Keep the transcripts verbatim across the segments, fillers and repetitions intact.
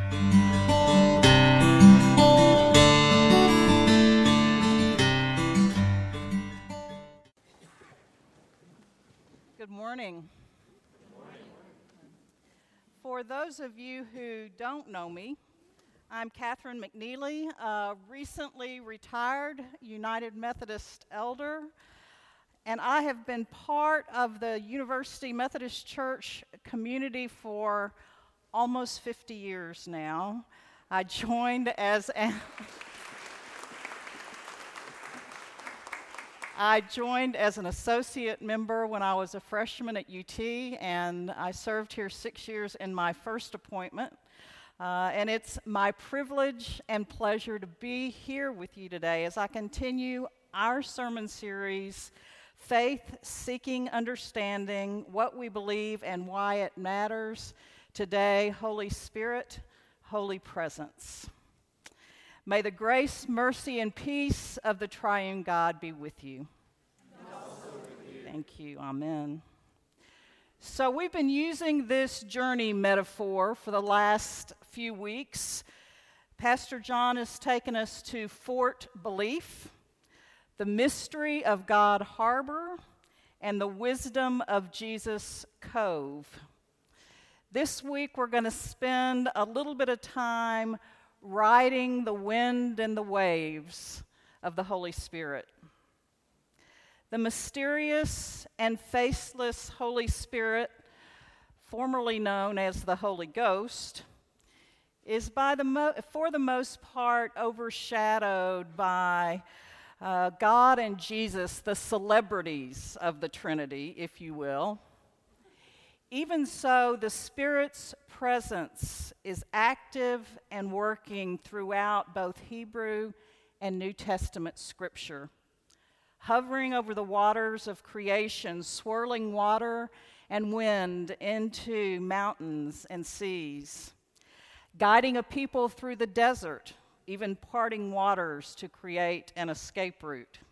Good morning. For those of you who don't know me, I'm Catherine McNeely, a recently retired United Methodist elder, and I have been part of the University Methodist Church community for almost fifty years now. I joined as an I joined as an associate member when I was a freshman at U T, and I served here six years in my first appointment. Uh, and it's my privilege and pleasure to be here with you today as I continue our sermon series, Faith Seeking Understanding, What We Believe and Why It Matters. Today, Holy Spirit, Holy Presence. May the grace, mercy, and peace of the triune God be with you. And also with you. Thank you. Amen. So we've been using this journey metaphor for the last few weeks. Pastor John has taken us to Fort Belief, the mystery of God Harbor, and the wisdom of Jesus Cove. This week we're going to spend a little bit of time riding the wind and the waves of the Holy Spirit. The mysterious and faceless Holy Spirit, formerly known as the Holy Ghost, is by the mo- for the most part overshadowed by uh, God and Jesus, the celebrities of the Trinity, if you will. Even so, the Spirit's presence is active and working throughout both Hebrew and New Testament Scripture, hovering over the waters of creation, swirling water and wind into mountains and seas, guiding a people through the desert, even parting waters to create an escape route,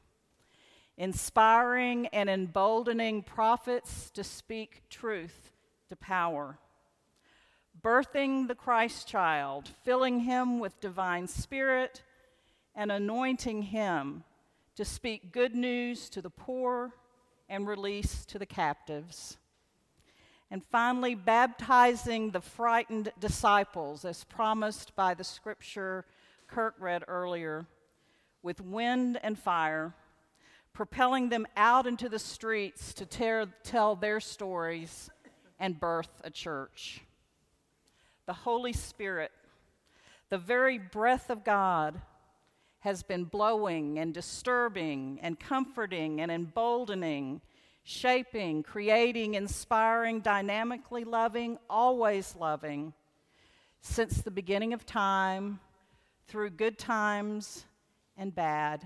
inspiring and emboldening prophets to speak truth to power, birthing the Christ child, filling him with divine spirit, and anointing him to speak good news to the poor and release to the captives. And finally, baptizing the frightened disciples, as promised by the scripture Kirk read earlier, with wind and fire, propelling them out into the streets to tear, tell their stories and birth a church. The Holy Spirit, the very breath of God, has been blowing and disturbing and comforting and emboldening, shaping, creating, inspiring, dynamically loving, always loving, since the beginning of time, through good times and bad,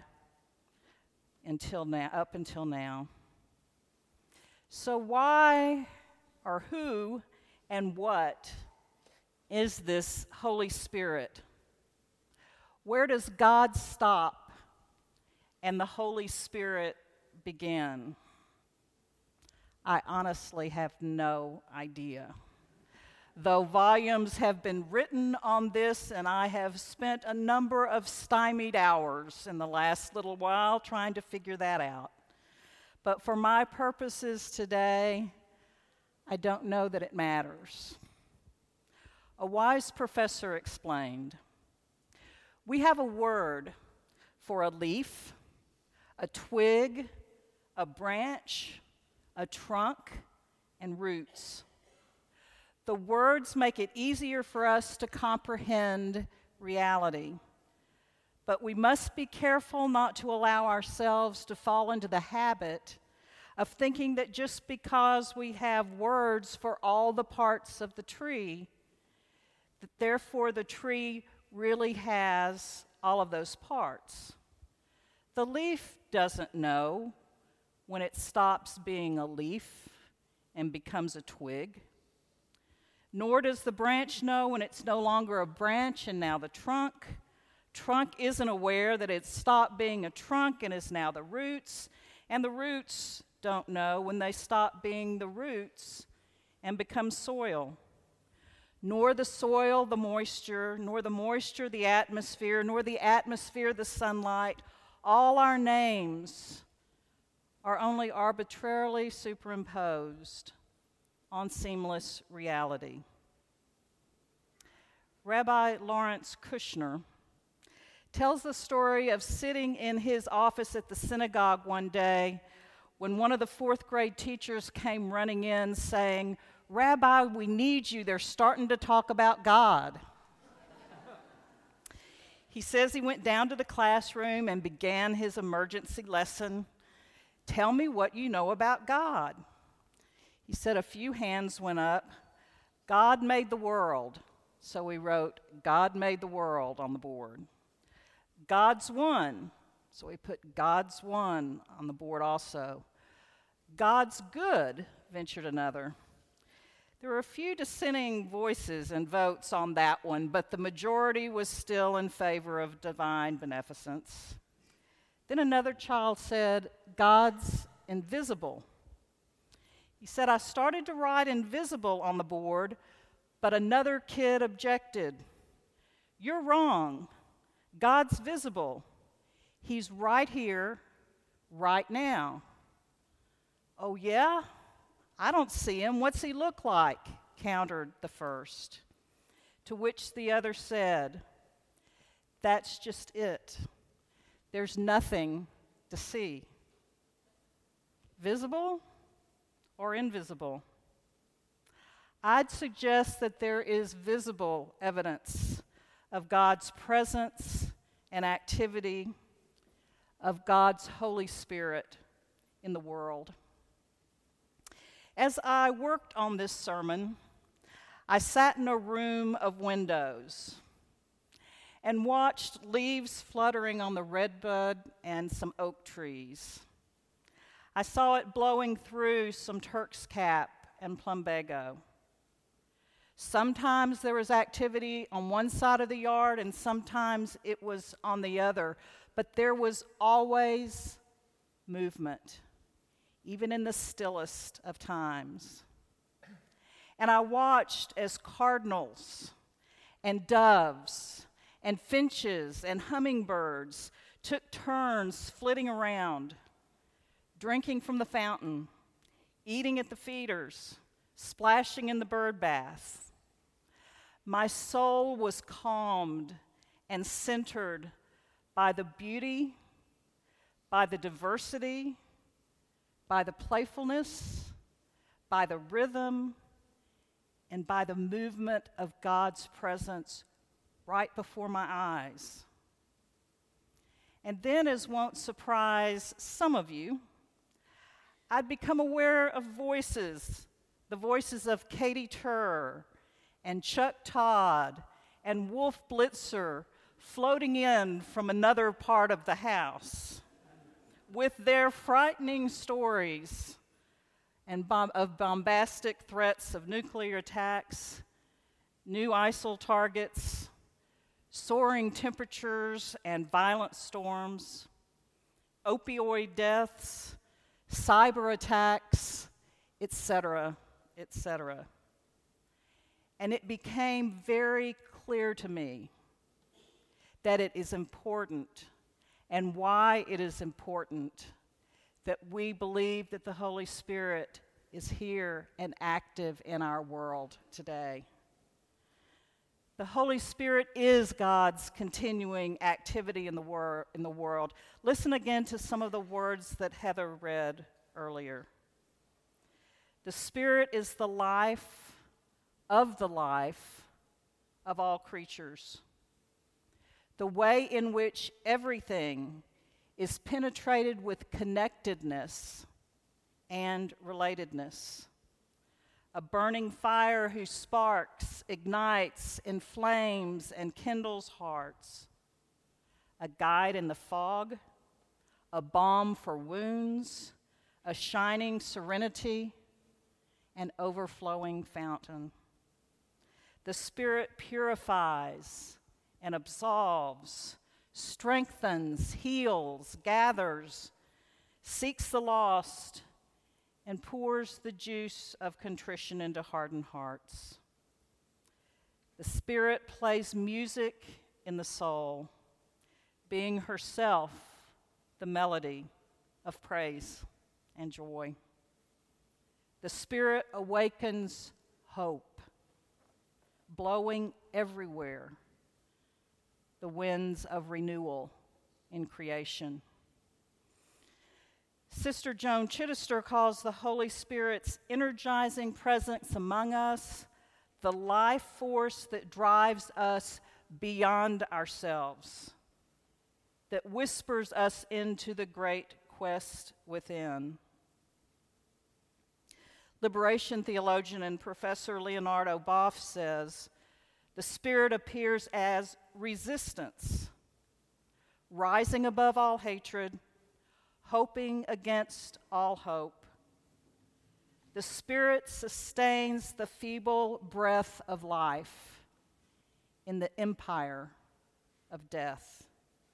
until now, up until now. So why or who and what is this Holy Spirit? Where does God stop and the Holy Spirit begin? I honestly have no idea. Though volumes have been written on this, and I have spent a number of stymied hours in the last little while trying to figure that out. But for my purposes today, I don't know that it matters. A wise professor explained, we have a word for a leaf, a twig, a branch, a trunk, and roots. The words make it easier for us to comprehend reality. But we must be careful not to allow ourselves to fall into the habit of thinking that just because we have words for all the parts of the tree, that therefore the tree really has all of those parts. The leaf doesn't know when it stops being a leaf and becomes a twig. Nor does the branch know when it's no longer a branch and now the trunk. Trunk isn't aware that it's stopped being a trunk and is now the roots. And the roots don't know when they stop being the roots and become soil. nor the soil the moisture, nor the moisture the atmosphere, nor the atmosphere the sunlight. All our names are only arbitrarily superimposed on seamless reality. Rabbi Lawrence Kushner tells the story of sitting in his office at the synagogue one day when one of the fourth grade teachers came running in saying, "Rabbi, we need you. They're starting to talk about God." He says he went down to the classroom and began his emergency lesson. "Tell me what you know about God." He said a few hands went up. "God made the world." So he wrote, "God made the world" on the board. "God's one." So he put "God's one" on the board also. "God's good," ventured another. There were a few dissenting voices and votes on that one, but the majority was still in favor of divine beneficence. Then another child said, "God's invisible." He said, "I started to write invisible on the board, but another kid objected. You're wrong. God's visible. He's right here, right now." "Oh, yeah? I don't see him. What's he look like?" countered the first. To which the other said, "That's just it. There's nothing to see." Visible or invisible? I'd suggest that there is visible evidence of God's presence and activity, of God's Holy Spirit in the world. As I worked on this sermon, I sat in a room of windows and watched leaves fluttering on the redbud and some oak trees. I saw it blowing through some Turk's cap and plumbago. Sometimes there was activity on one side of the yard and sometimes it was on the other, but there was always movement, even in the stillest of times. And I watched as cardinals and doves and finches and hummingbirds took turns flitting around, drinking from the fountain, eating at the feeders, splashing in the bird bath. My soul was calmed and centered by the beauty, by the diversity, by the playfulness, by the rhythm, and by the movement of God's presence right before my eyes. And then, as won't surprise some of you, I'd become aware of voices, the voices of Katie Tur and Chuck Todd and Wolf Blitzer floating in from another part of the house with their frightening stories and bom- of bombastic threats of nuclear attacks, new I S I L targets, soaring temperatures and violent storms, opioid deaths, cyber attacks, et cetera, et cetera. And it became very clear to me that it is important, and why it is important, that we believe that the Holy Spirit is here and active in our world today. The Holy Spirit is God's continuing activity in the, wor- in the world. Listen again to some of the words that Heather read earlier. The Spirit is the life of the life of all creatures. The way in which everything is penetrated with connectedness and relatedness. A burning fire whose sparks, ignites, inflames, and kindles hearts. A guide in the fog, a balm for wounds, a shining serenity, an overflowing fountain. The Spirit purifies and absolves, strengthens, heals, gathers, seeks the lost, and pours the juice of contrition into hardened hearts. The Spirit plays music in the soul, being herself the melody of praise and joy. The Spirit awakens hope, blowing everywhere the winds of renewal in creation. Sister Joan Chittister calls the Holy Spirit's energizing presence among us the life force that drives us beyond ourselves, that whispers us into the great quest within. Liberation theologian and Professor Leonardo Boff says, the Spirit appears as resistance, rising above all hatred, hoping against all hope. The Spirit sustains the feeble breath of life in the empire of death.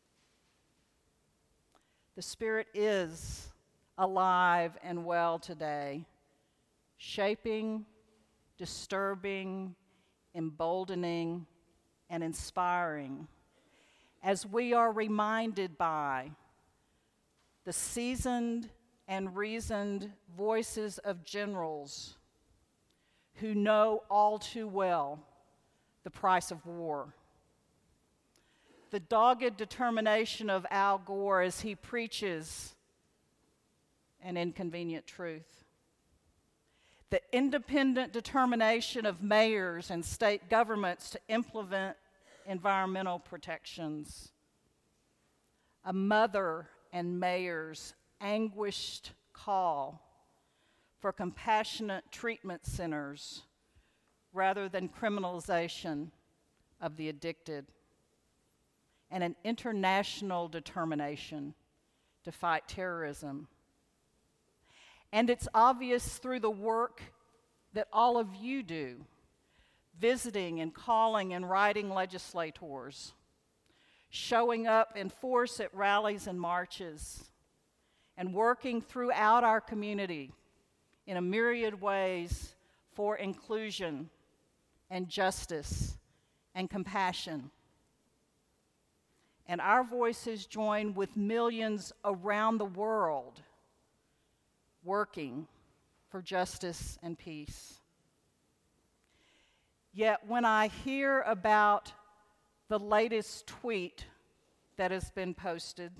The Spirit is alive and well today, shaping, disturbing, emboldening, and inspiring as we are reminded by the seasoned and reasoned voices of generals who know all too well the price of war. The dogged determination of Al Gore as he preaches an inconvenient truth. The independent determination of mayors and state governments to implement environmental protections. A mother and mayor's anguished call for compassionate treatment centers rather than criminalization of the addicted. And an international determination to fight terrorism. And it's obvious through the work that all of you do, visiting and calling and writing legislators, showing up in force at rallies and marches, and working throughout our community in a myriad ways for inclusion and justice and compassion. And our voices join with millions around the world working for justice and peace. Yet when I hear about the latest tweet that has been posted,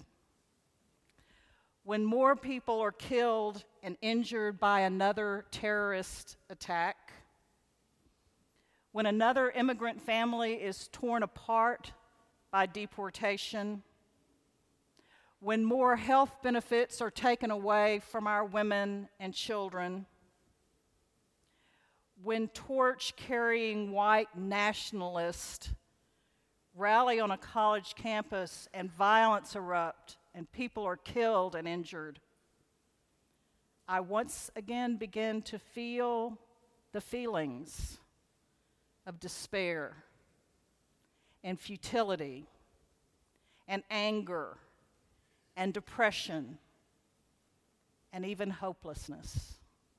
when more people are killed and injured by another terrorist attack, when another immigrant family is torn apart by deportation, when more health benefits are taken away from our women and children, when torch-carrying white nationalists rally on a college campus and violence erupt and people are killed and injured, I once again begin to feel the feelings of despair and futility and anger and depression and even hopelessness.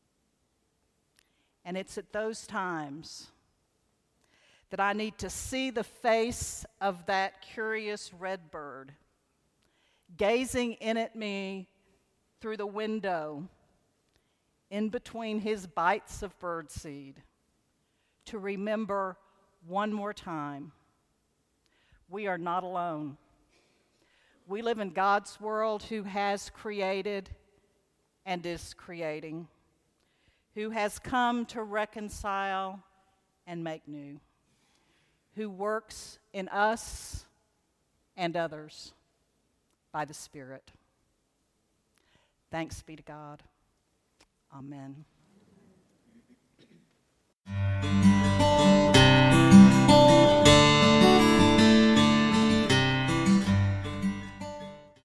And it's at those times that I need to see the face of that curious red bird gazing in at me through the window in between his bites of birdseed, to remember one more time, we are not alone. We live in God's world, who has created and is creating, who has come to reconcile and make new, who works in us and others by the Spirit. Thanks be to God. Amen.